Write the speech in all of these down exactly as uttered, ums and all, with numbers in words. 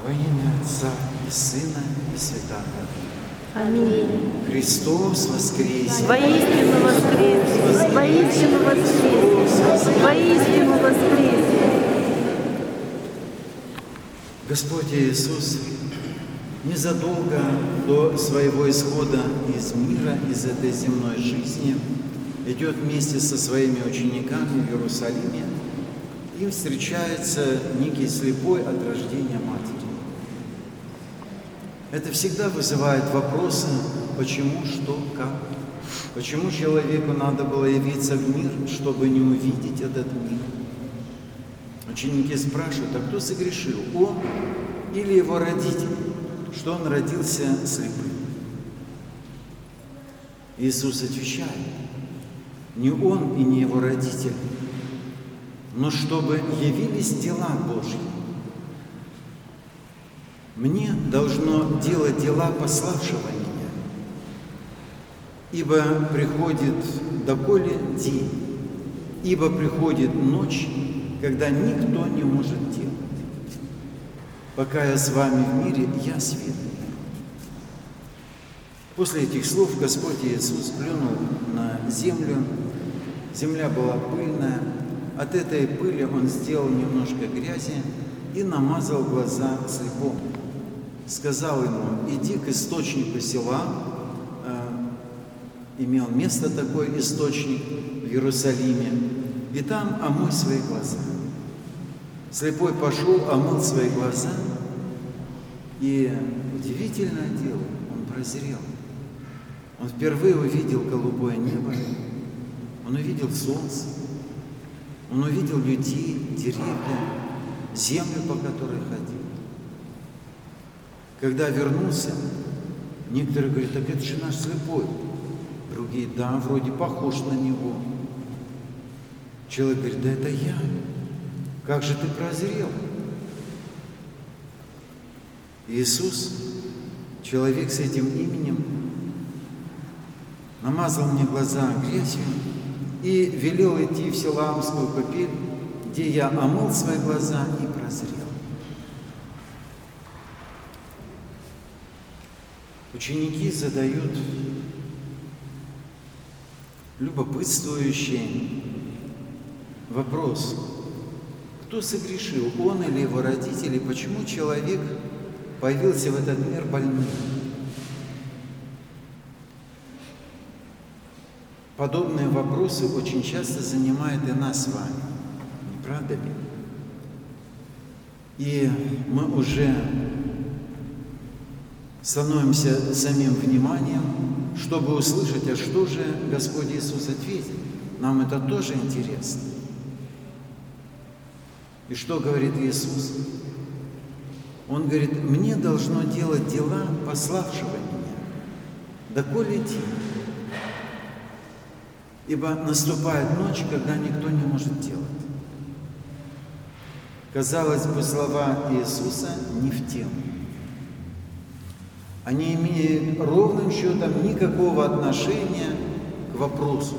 Во имя Отца и Сына и Святаго Духа. Аминь. Христос воскресе! Воистину воскресе! Воистину воскресе! Воистину воскресе! Господь Иисус незадолго до своего исхода из мира, из этой земной жизни, идет вместе со своими учениками в Иерусалиме. Им встречается некий слепой от рождения матери. Это всегда вызывает вопросы, почему, что, как. Почему человеку надо было явиться в мир, чтобы не увидеть этот мир? Ученики спрашивают, а кто согрешил, он или его родители, что он родился слепым? Иисус отвечает, не он и не его родители, но чтобы явились дела Божьи. Мне должно делать дела пославшего меня, ибо приходит доколе день, ибо приходит ночь, когда никто не может делать. Пока я с вами в мире, я свет. После этих слов Господь Иисус плюнул на землю. Земля была пыльная. От этой пыли Он сделал немножко грязи и намазал глаза слепому. Сказал ему, иди к источнику села. Имел место такой источник в Иерусалиме. И там омой свои глаза. Слепой пошел, омыл свои глаза. И удивительное дело, он прозрел. Он впервые увидел голубое небо. Он увидел солнце. Он увидел людей, деревья, землю, по которой ходил. Когда вернулся, некоторые говорят, так это же наш слепой. Другие, да, вроде похож на него. Человек говорит, да это я. Как же ты прозрел? Иисус, человек с этим именем, намазал мне глаза грязью и велел идти в Силаамскую купель, где я омыл свои глаза и прозрел. Ученики задают любопытствующий вопрос. Кто согрешил, он или его родители? Почему человек появился в этот мир больным? Подобные вопросы очень часто занимают и нас с вами. Не правда ли? И мы уже становимся самим вниманием, чтобы услышать, а что же Господь Иисус ответит. Нам это тоже интересно. И что говорит Иисус? Он говорит, мне должно делать дела пославшего меня, доколе день. Ибо наступает ночь, когда никто не может делать. Казалось бы, слова Иисуса не в тему. Они имеют ровным счетом никакого отношения к вопросу.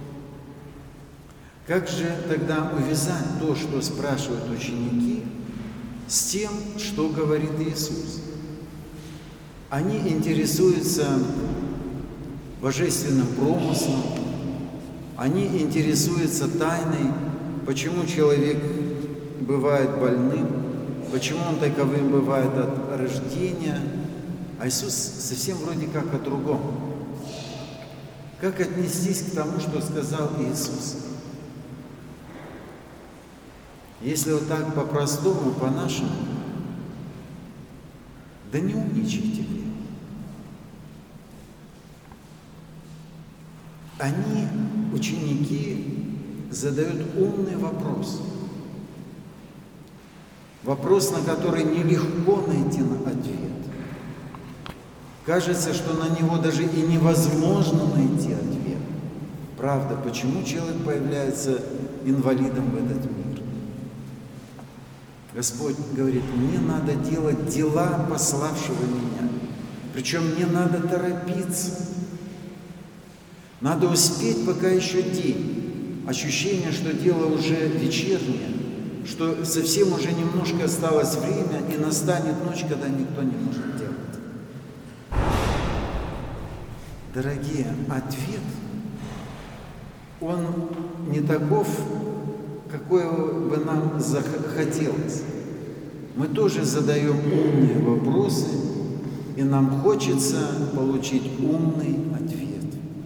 Как же тогда увязать то, что спрашивают ученики, с тем, что говорит Иисус? Они интересуются божественным промыслом, они интересуются тайной, почему человек бывает больным, почему он таковым бывает от рождения, а Иисус совсем вроде как о другом. Как отнестись к тому, что сказал Иисус? Если вот так по-простому, по-нашему, да не умничайте вы. Они, ученики, задают умный вопрос. Вопрос, на который нелегко найти ответ. Кажется, что на него даже и невозможно найти ответ. Правда, почему человек появляется инвалидом в этот мир? Господь говорит, мне надо делать дела пославшего меня. Причем мне надо торопиться. Надо успеть, пока еще день. Ощущение, что дело уже вечернее, что совсем уже немножко осталось время, и настанет ночь, когда никто не может делать. Дорогие, ответ, он не таков, какой бы нам захотелось. Мы тоже задаем умные вопросы, и нам хочется получить умный ответ.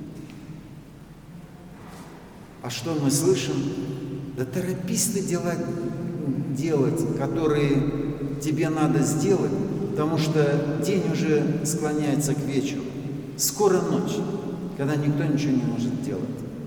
А что мы слышим? Да торопись ты дела делать, которые тебе надо сделать, потому что день уже склоняется к вечеру. Скоро ночь, когда никто ничего не может делать.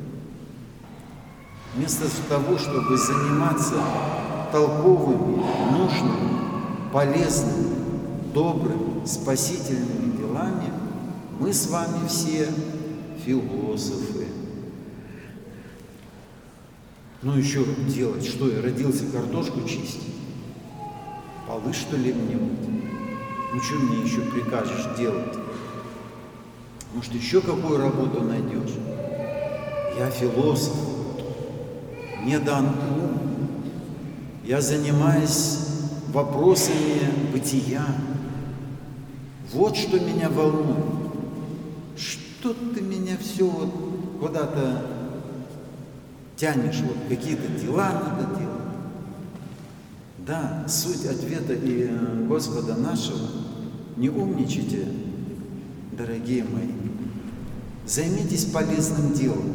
Вместо того, чтобы заниматься толковыми, нужными, полезными, добрыми, спасительными делами, мы с вами все философы. Ну еще делать, что я родился картошку чистить? Полы, что ли, мне мыть? Ну что мне еще прикажешь делать? Может, еще какую работу найдешь? Я философ, мне дан ум, я занимаюсь вопросами бытия. Вот что меня волнует. Что ты меня все вот куда-то тянешь, вот какие-то дела надо делать. Да, суть ответа и Господа нашего: не умничайте, дорогие мои, займитесь полезным делом.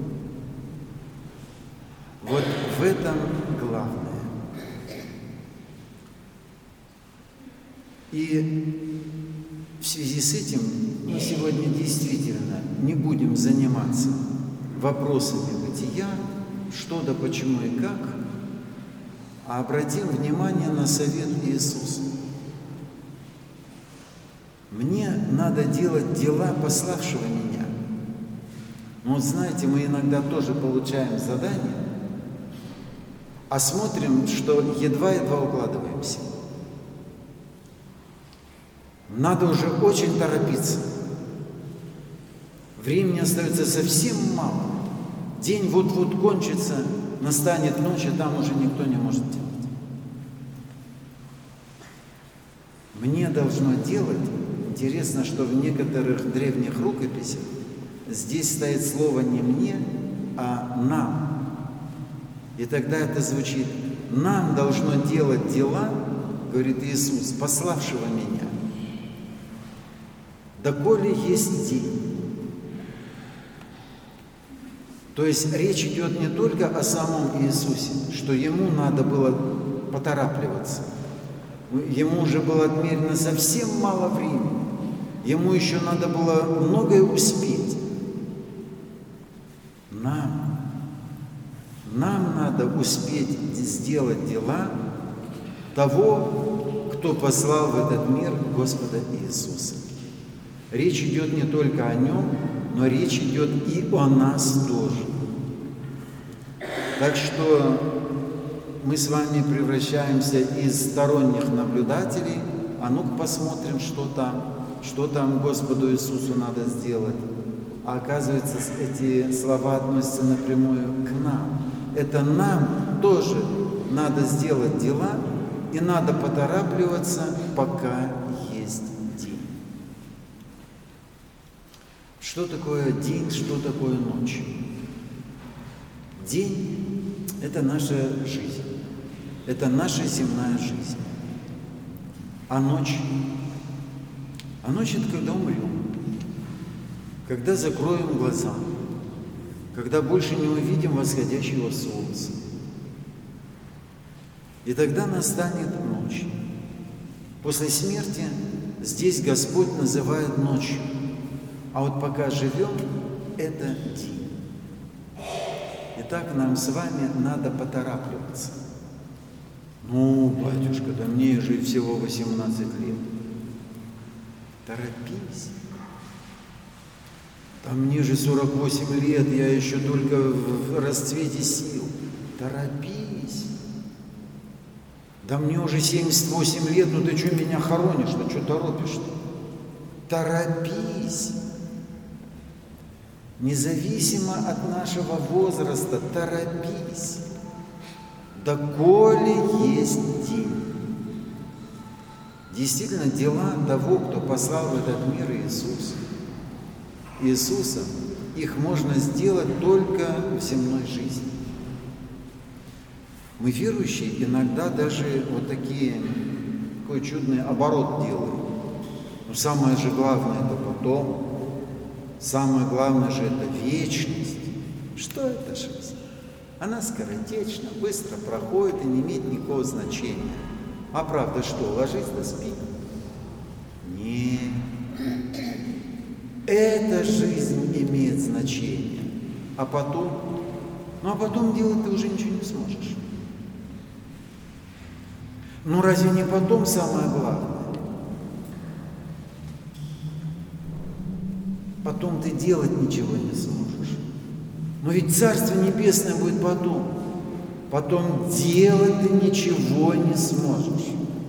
Вот в этом главное. И в связи с этим мы сегодня действительно не будем заниматься вопросами бытия, что да почему и как, а обратим внимание на совет Иисуса. Мне надо делать дела пославшего меня. Но вот знаете, мы иногда тоже получаем задание, а смотрим, что едва-едва укладываемся. Надо уже очень торопиться. Времени остается совсем мало. День вот-вот кончится, настанет ночь, а там уже никто не может делать. Мне должно делать. Интересно, что в некоторых древних рукописях здесь стоит слово не мне, а нам. И тогда это звучит: нам должно делать дела, говорит Иисус, пославшего меня, доколе есть день. То есть речь идет не только о самом Иисусе, что ему надо было поторапливаться. Ему уже было отмерено совсем мало времени. Ему еще надо было многое успеть. Нам, нам надо успеть сделать дела того, кто послал в этот мир Господа Иисуса. Речь идет не только о нем, но речь идет и о нас тоже. Так что мы с вами превращаемся из сторонних наблюдателей, а ну-ка посмотрим, что там, что там Господу Иисусу надо сделать. А оказывается, эти слова относятся напрямую к нам. Это нам тоже надо сделать дела, и надо поторапливаться, пока есть день. Что такое день, что такое ночь? День – это наша жизнь, это наша земная жизнь. А ночь? А ночь – это когда умрем, когда закроем глаза, когда больше не увидим восходящего солнца. И тогда настанет ночь. После смерти здесь Господь называет ночью, а вот пока живем – это день. Итак, нам с вами надо поторапливаться. Ну, батюшка, да мне же всего восемнадцать лет. Торопись. Да мне же сорок восемь лет, я еще только в расцвете сил. Торопись. Да мне уже семьдесят восемь лет, ну ты что меня хоронишь-то, что торопишь-то? Торопись. Независимо от нашего возраста, торопись. доколе есть день. Действительно, дела того, кто послал в этот мир Иисус, Иисуса, их можно сделать только в земной жизни. Мы, верующие, иногда даже вот такие, такой чудный оборот делаем. Но самое же главное – это потом. Самое главное же – это вечность. Что это жизнь? Она скоротечна, быстро проходит и не имеет никакого значения. А правда что, ложись да спи? Нет. Эта жизнь имеет значение. А потом? Ну а потом делать ты уже ничего не сможешь. Ну разве не потом самое главное? Потом ты делать ничего не сможешь. Но ведь Царство Небесное будет потом. Потом делать ты ничего не сможешь.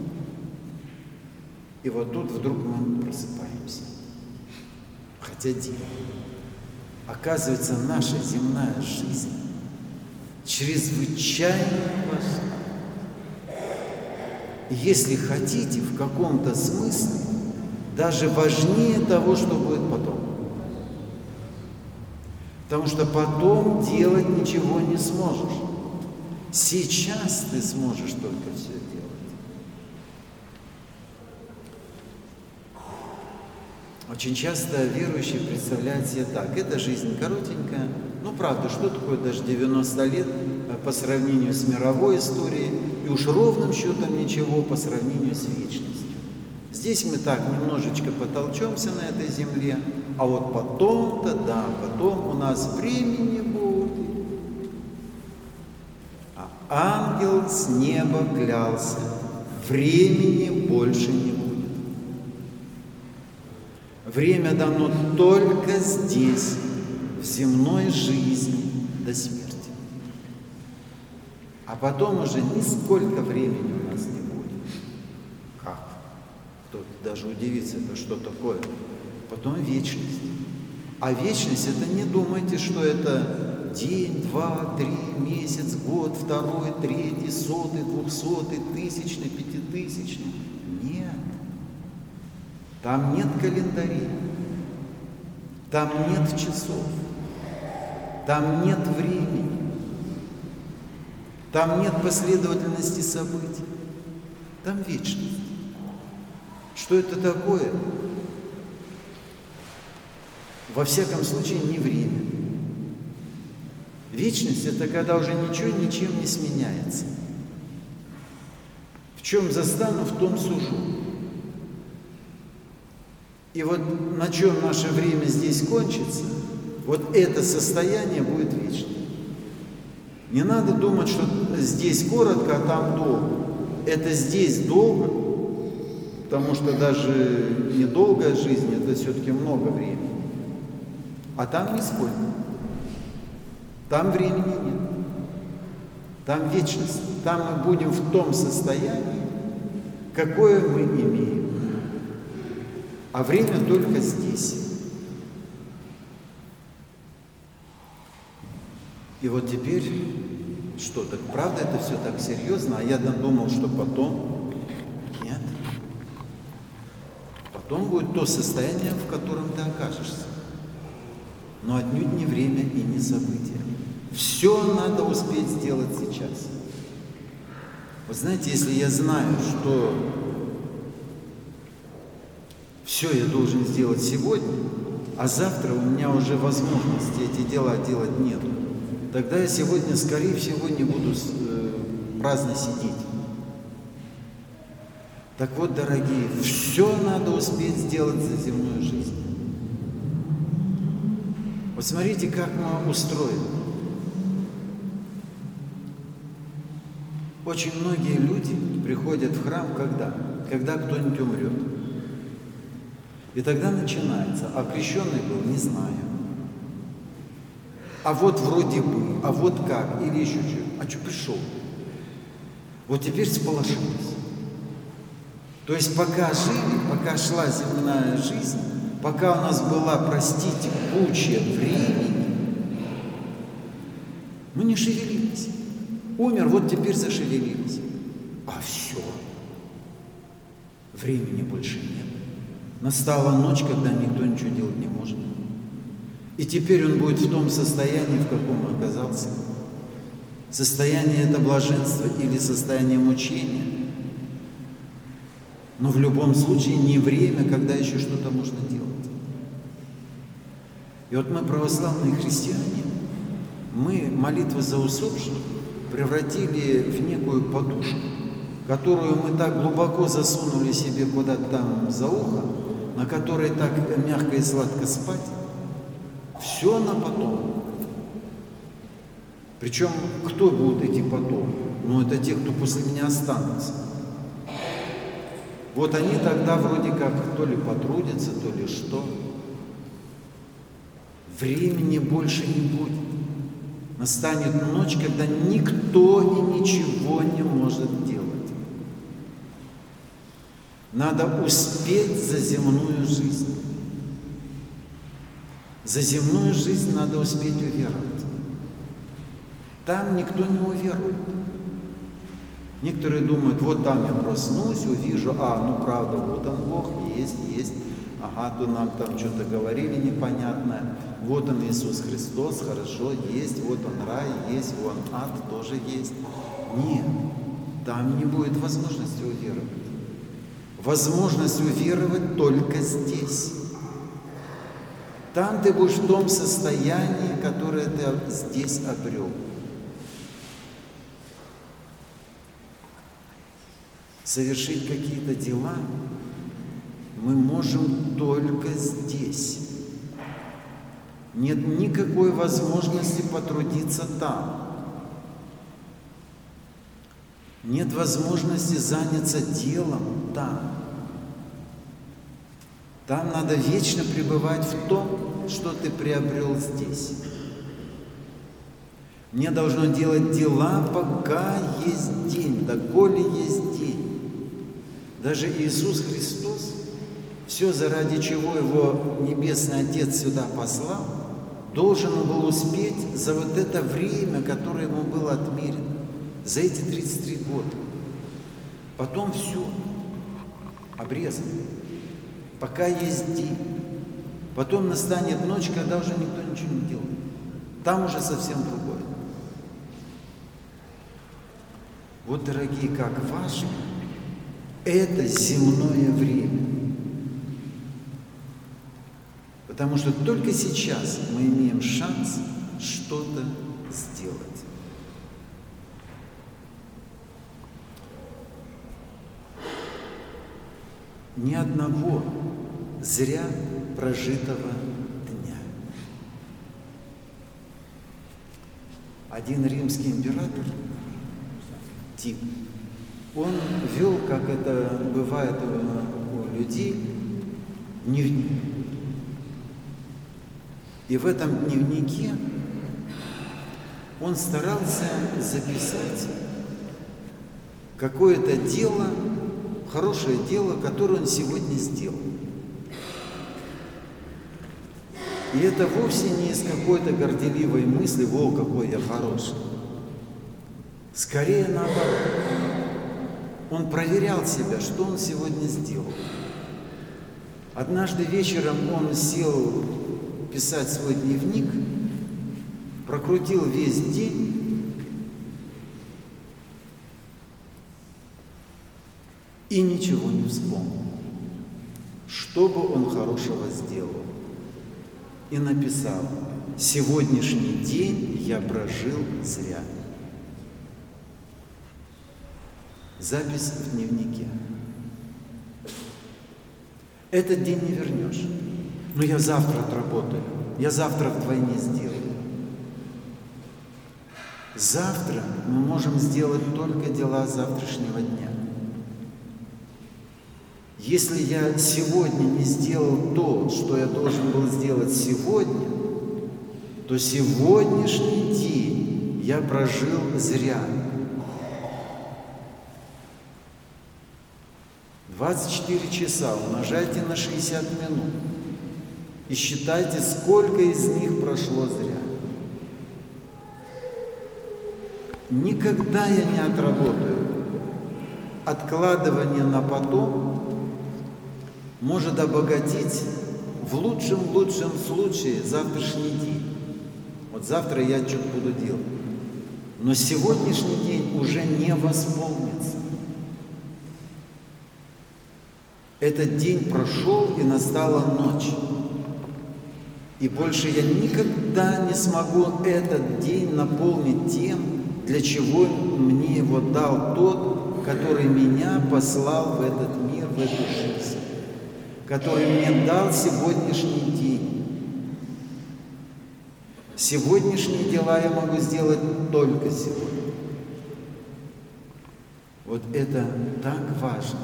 И вот тут вдруг мы просыпаемся. Хотя дело. Оказывается, наша земная жизнь чрезвычайно важна. Если хотите, в каком-то смысле даже важнее того, что будет потом. Потому что потом делать ничего не сможешь. Сейчас ты сможешь только все делать. Очень часто верующие представляют себе так: эта жизнь коротенькая. Ну, правда, что такое даже девяносто лет по сравнению с мировой историей, и уж ровным счетом ничего по сравнению с вечностью. Здесь мы так немножечко потолчемся на этой земле, а вот потом-то, да, потом у нас времени будет. А ангел с неба клялся: времени больше не будет. Время дано только здесь, в земной жизни до смерти. А потом уже нисколько времени у нас не будет. Как? Кто-то даже удивится, это что такое? Потом вечность. А вечность — это не думайте, что это день, два, три, месяц, год, второй, третий, сотый, двухсотый, тысячный, пятитысячный. Нет. Там нет календарей. Там нет часов. Там нет времени. Там нет последовательности событий. Там вечность. Что это такое? Во всяком случае, не время. Вечность — это когда уже ничего ничем не сменяется. В чем застану, в том сужу. И вот на чем наше время здесь кончится, вот это состояние будет вечным. Не надо думать, что здесь коротко, а там долго. Это здесь долго, потому что даже недолгая жизнь — это все-таки много времени. А там нисколько. Там времени нет. Там вечность. Там мы будем в том состоянии, какое мы имеем. А время только здесь. И вот теперь что, так правда это все так серьезно? А я думал, что потом. Нет. Потом будет то состояние, в котором ты окажешься. Но отнюдь не время и не события. Все надо успеть сделать сейчас. Вы знаете, если я знаю, что все я должен сделать сегодня, а завтра у меня уже возможности эти дела делать нет, тогда я сегодня, скорее всего, не буду э, праздно сидеть. Так вот, дорогие, все надо успеть сделать за земную жизнь. Вот смотрите, как мы устроены. Очень многие люди приходят в храм когда? Когда кто-нибудь умрет. И тогда начинается: а крещеный был, не знаю. А вот вроде бы, а вот как, или еще что. А что пришел? Вот теперь сполошились. То есть пока жили, пока шла земная жизнь, пока у нас была, простите, куча времени, мы не шевелились. Умер, вот теперь зашевелились. А все. Времени больше нет. Настала ночь, когда никто ничего делать не может. И теперь он будет в том состоянии, в каком он оказался. Состояние это блаженство или состояние мучения. Но в любом случае не время, когда еще что-то можно делать. И вот мы, православные христиане, мы молитвы за усопших превратили в некую подушку, которую мы так глубоко засунули себе куда-то там за ухо, на которой так мягко и сладко спать. Все на потом. Причем кто будут эти потом? Ну, это те, кто после меня останутся. Вот они тогда вроде как то ли потрудятся, то ли что. Времени больше не будет. Настанет ночь, когда никто и ничего не может делать. Надо успеть за земную жизнь. За земную жизнь надо успеть уверовать. Там никто не уверует. Некоторые думают, вот там я проснусь, увижу, а, ну правда, вот он Бог, есть, есть. Ага, то нам там что-то говорили непонятное. Вот он Иисус Христос, хорошо, есть, вот он рай, есть, вон ад тоже есть. Нет, там не будет возможности уверовать. Возможность уверовать только здесь. Там ты будешь в том состоянии, которое ты здесь обрел. Совершить какие-то дела мы можем только здесь. Нет никакой возможности потрудиться там. Нет возможности заняться делом там. Там надо вечно пребывать в том, что ты приобрел здесь. Мне должно делать дела, пока есть день, доколе есть день. Даже Иисус Христос, все, заради чего Его Небесный Отец сюда послал, должен был успеть за вот это время, которое Ему было отмерено, за эти тридцать три года. Потом все обрезано. Пока есть день. Потом настанет ночь, когда уже никто ничего не делает. Там уже совсем другое. Вот, дорогие, как важно это земное время. Потому что только сейчас мы имеем шанс что-то сделать. Ни одного зря прожитого дня. Один римский император, Тит, он вел, как это бывает у людей, дневник. И в этом дневнике он старался записать какое-то дело, хорошее дело, которое он сегодня сделал. И это вовсе не из какой-то горделивой мысли, во, какой я хороший. Скорее наоборот. Он проверял себя, что он сегодня сделал. Однажды вечером он сел писать свой дневник, прокрутил весь день и ничего не вспомнил, что бы он хорошего сделал. И написал: сегодняшний день я прожил зря. Запись в дневнике. Этот день не вернешь. Но я завтра отработаю. Я завтра вдвойне сделаю. Завтра мы можем сделать только дела завтрашнего дня. Если я сегодня не сделал то, что я должен был сделать сегодня, то сегодняшний день я прожил зря. двадцать четыре часа умножайте на шестьдесят минут и считайте, сколько из них прошло зря. никогда я не отработаю. Откладывание на потом может обогатить в лучшем-лучшем случае завтрашний день. Вот завтра я что-то буду делать. Но сегодняшний день уже не восполнится. Этот день прошел, и настала ночь. И больше я никогда не смогу этот день наполнить тем, для чего мне его дал тот, который меня послал в этот мир, в эту жизнь, который мне дал сегодняшний день. Сегодняшние дела я могу сделать только сегодня. Вот это так важно.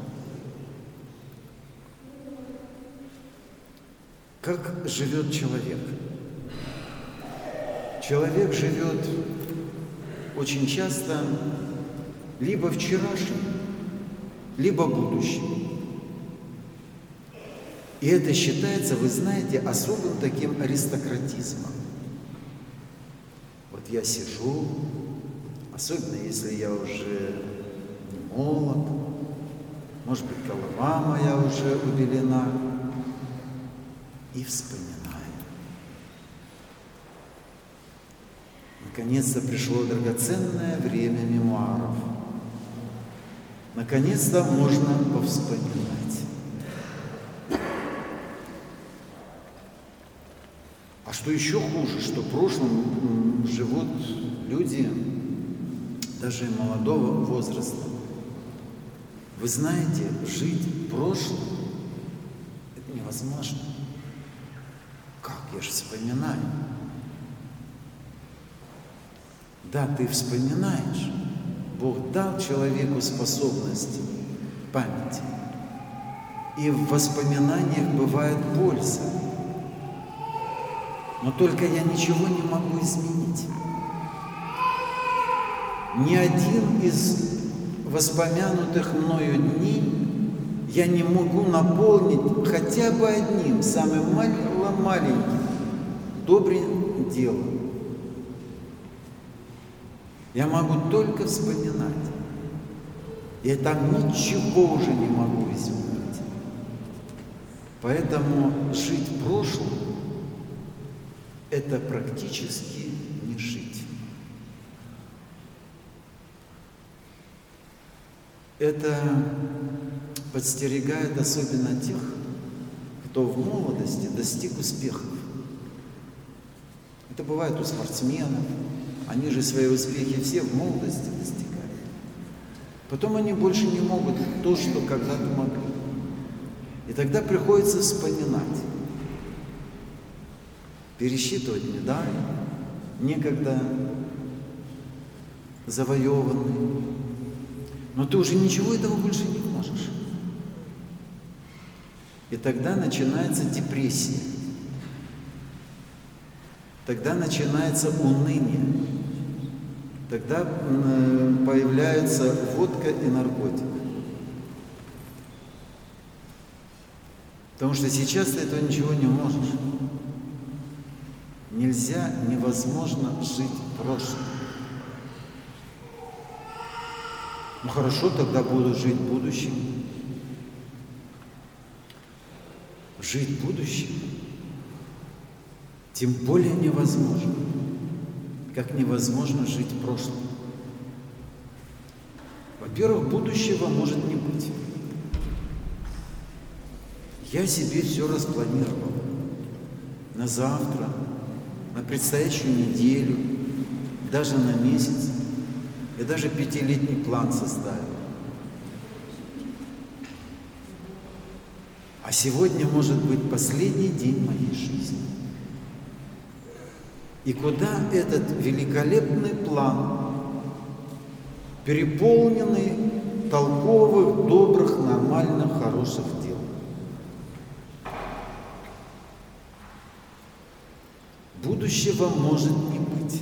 Как живет человек? Человек живет очень часто либо вчерашним, либо будущим. И это считается, вы знаете, особым таким аристократизмом. Вот я сижу, особенно если я уже не молод, может быть, голова моя уже убелена, и вспоминаю. Наконец-то пришло драгоценное время мемуаров. Наконец-то можно повспоминать. А что еще хуже, что в прошлом живут люди даже молодого возраста. Вы знаете, жить в прошлом – это невозможно. Как? Я же вспоминаю. Да, ты вспоминаешь. Бог дал человеку способность памяти. И в воспоминаниях бывает польза. Но только я ничего не могу изменить. Ни один из воспомянутых мною дней я не могу наполнить хотя бы одним, самым маленьким, добрым делом. Я могу только вспоминать. Я там ничего уже не могу изменить. Поэтому жить в прошлом – это практически не жить. Это подстерегает особенно тех, кто в молодости достиг успехов. Это бывает у спортсменов. Они же свои успехи все в молодости достигают. Потом они больше не могут то, что когда-то могли. И тогда приходится вспоминать. Пересчитывать медали, некогда завоеванные. Но ты уже ничего этого больше не можешь. И тогда начинается депрессия. Тогда начинается уныние. Тогда появляется водка и наркотик. Потому что сейчас ты этого ничего не можешь. Нельзя, невозможно жить прошлым. Ну хорошо, тогда буду жить будущим. Жить будущим тем более невозможно, как невозможно жить прошлым. Во-первых, будущего может не быть. Я себе все распланировал на завтра, на предстоящую неделю, даже на месяц. Я даже пятилетний план составил. А сегодня может быть последний день моей жизни. И куда этот великолепный план, переполненный толковых, добрых, нормальных, хороших дел? Будущего может не быть.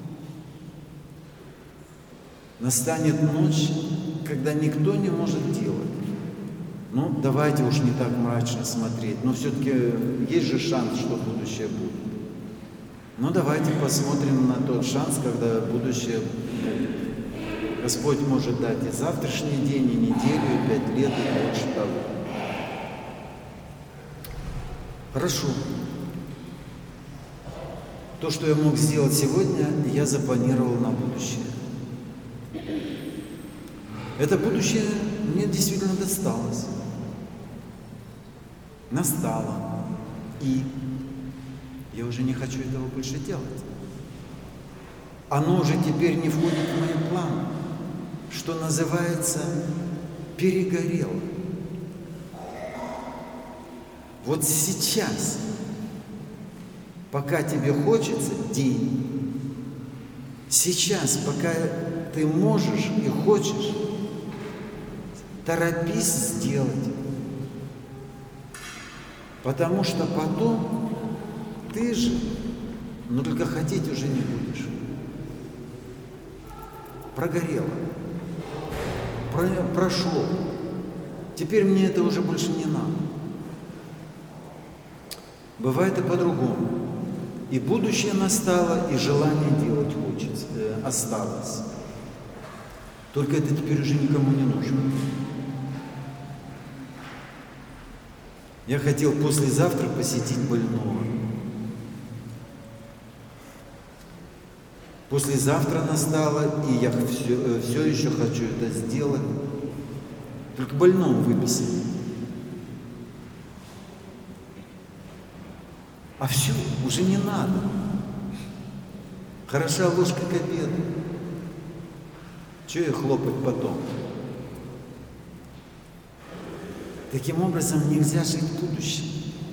Настанет ночь, когда никто не может делать. Ну, давайте уж не так мрачно смотреть, но все-таки есть же шанс, что будущее будет. Но давайте посмотрим на тот шанс, когда будущее будет. Господь может дать и завтрашний день, и неделю, и пять лет, и больше того. Хорошо. То, что я мог сделать сегодня, я запланировал на будущее. Это будущее мне действительно досталось. Настало. И я уже не хочу этого больше делать. Оно уже теперь не входит в мои планы, что называется, перегорело. Вот сейчас, пока тебе хочется, день. Сейчас, пока ты можешь и хочешь, торопись сделать. Потому что потом ты же, но только хотеть уже не будешь. Прогорело. Про, прошло. Теперь мне это уже больше не надо. Бывает и по-другому. И будущее настало, и желание делать хочется, э, осталось. Только это теперь уже никому не нужно. Я хотел послезавтра посетить больного. Послезавтра настало, и я все, все еще хочу это сделать. Только больному выписать. А все, уже не надо. Хороша ложка к обеду. Чего ее хлопать потом? Таким образом, нельзя жить в будущем.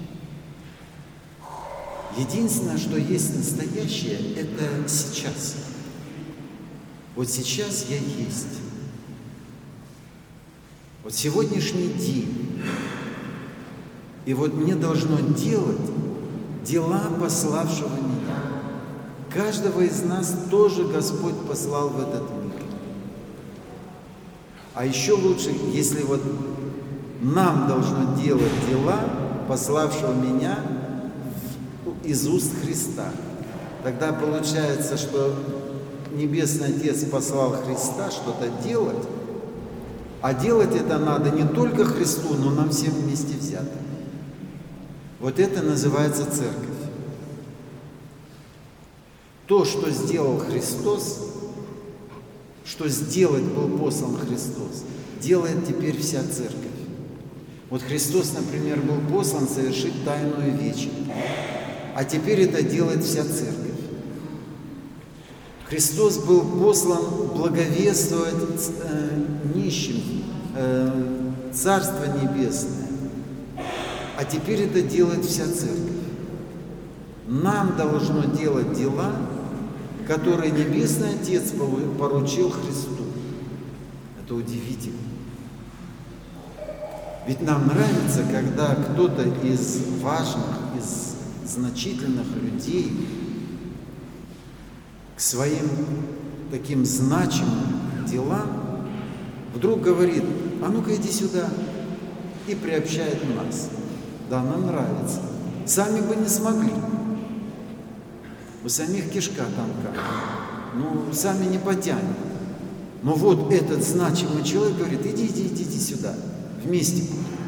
Единственное, что есть настоящее, это сейчас. Вот сейчас я есть. Вот сегодняшний день. И вот мне должно делать дела пославшего меня. Каждого из нас тоже Господь послал в этот мир. А еще лучше, если вот нам должно делать дела пославшего меня из уст Христа. Тогда получается, что Небесный Отец послал Христа что-то делать, а делать это надо не только Христу, но нам всем вместе взятым. Вот это называется церковь. То, что сделал Христос, что сделать был послан Христос, делает теперь вся церковь. Вот Христос, например, был послан совершить тайную вечерю, а теперь это делает вся церковь. Христос был послан благовествовать э, нищим, э, Царство Небесное, а теперь это делает вся церковь. Нам должно делать дела, которые Небесный Отец поручил Христу. Это удивительно. Ведь нам нравится, когда кто-то из важных, из значительных людей к своим таким значимым делам вдруг говорит: а ну-ка иди сюда, и приобщает нас. Да, нам нравится. Сами бы не смогли. У самих кишка тонка. Ну, сами не потянем. Но вот этот значимый человек говорит: иди, иди, иди, иди сюда. Вместе.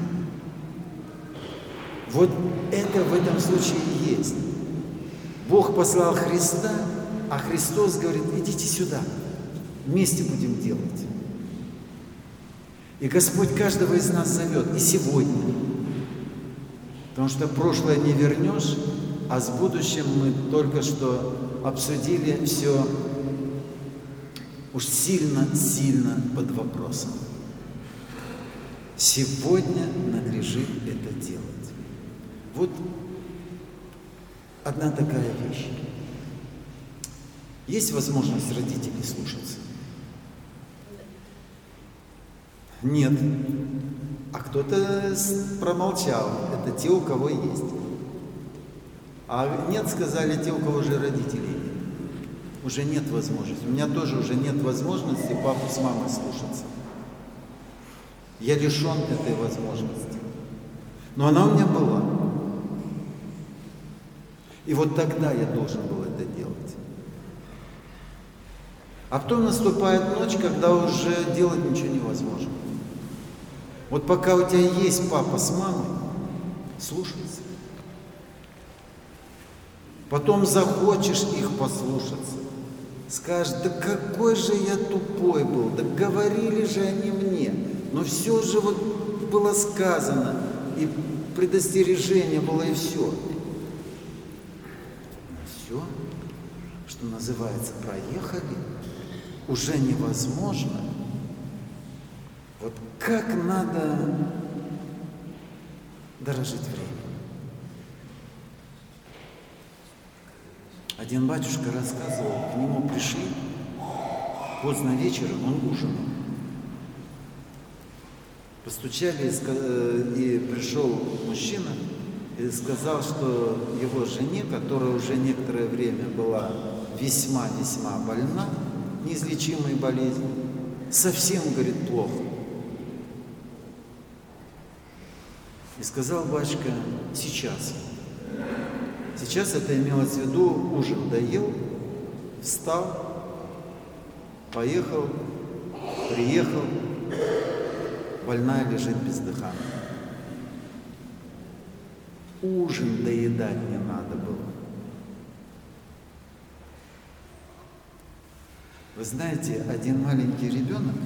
Вот это в этом случае и есть. Бог послал Христа, а Христос говорит: идите сюда. Вместе будем делать. И Господь каждого из нас зовет. И сегодня. Потому что прошлое не вернешь, а с будущим мы только что обсудили все уж сильно-сильно под вопросом. Сегодня надлежит это делать. Вот одна такая вещь. Есть возможность родителей слушаться? Нет. А кто-то промолчал. Это те, у кого есть. А нет, сказали те, у кого же родителей нет. Уже нет возможности. У меня тоже уже нет возможности папу с мамой слушаться. Я лишен этой возможности. Но она у меня была. И вот тогда я должен был это делать. А потом наступает ночь, когда уже делать ничего невозможно. Вот пока у тебя есть папа с мамой, слушайся. Потом захочешь их послушаться. Скажешь: да какой же я тупой был, да говорили же они мне. Но все же вот было сказано, и предостережение было, и все. Все, что называется, проехали, уже невозможно. Вот как надо дорожить временем. Один батюшка рассказывал, к нему пришли поздно вечером, он ужинал. Постучали, и пришел мужчина и сказал, что его жене, которая уже некоторое время была весьма-весьма больна, неизлечимой болезнью, совсем, говорит, плохо. И сказал батюшка: сейчас. Сейчас это имелось в виду, ужин доел, встал, поехал, приехал, больная лежит бездыханная. Ужин доедать не надо было. Вы знаете, один маленький ребенок,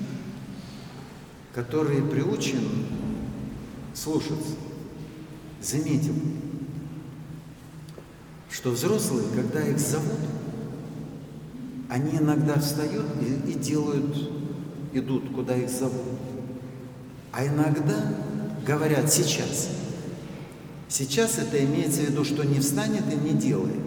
который приучен слушаться, заметил, что взрослые, когда их зовут, они иногда встают и, и делают, идут, куда их зовут. А иногда говорят: сейчас. Сейчас это имеется в виду, что не встанет и не делает.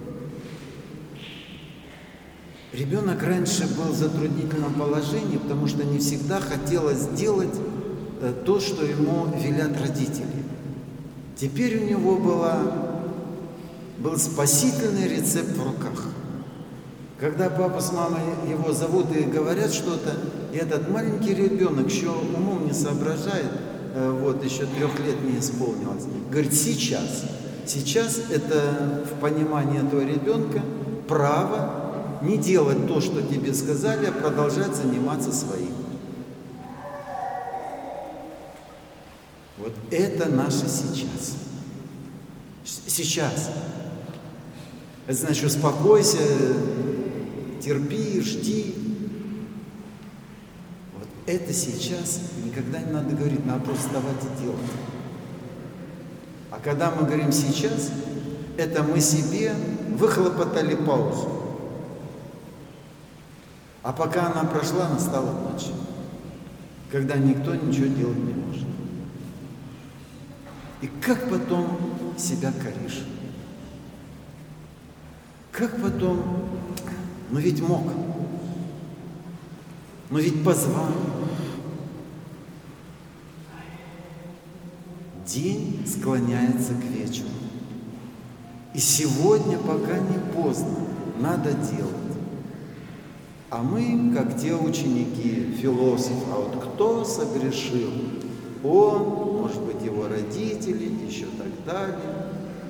Ребенок раньше был в затруднительном положении, потому что не всегда хотелось сделать то, что ему велят родители. Теперь у него была, был спасительный рецепт в руках. Когда папа с мамой его зовут и говорят что-то, и этот маленький ребенок еще умом не соображает, вот еще трех лет не исполнилось, говорит: сейчас. Сейчас это в понимании этого ребенка право не делать то, что тебе сказали, а продолжать заниматься своим. Вот это наше сейчас. Сейчас. Это значит, успокойся, терпи, жди. Вот это сейчас никогда не надо говорить, надо просто вставать и делать. А когда мы говорим сейчас, это мы себе выхлопотали паузу. А пока она прошла, настала ночь, когда никто ничего делать не может. И как потом себя коришь? Как потом? Ну ведь мог. Ну ведь позвал. День склоняется к вечеру. И сегодня, пока не поздно, надо делать. А мы, как те ученики, философ, а вот кто согрешил? Он, может быть, его родители, еще так далее.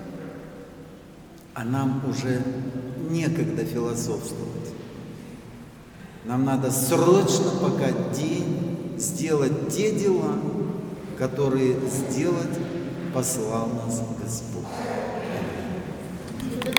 А нам уже некогда философствовать. Нам надо срочно, пока день, сделать те дела, которые сделать послал нас Господь.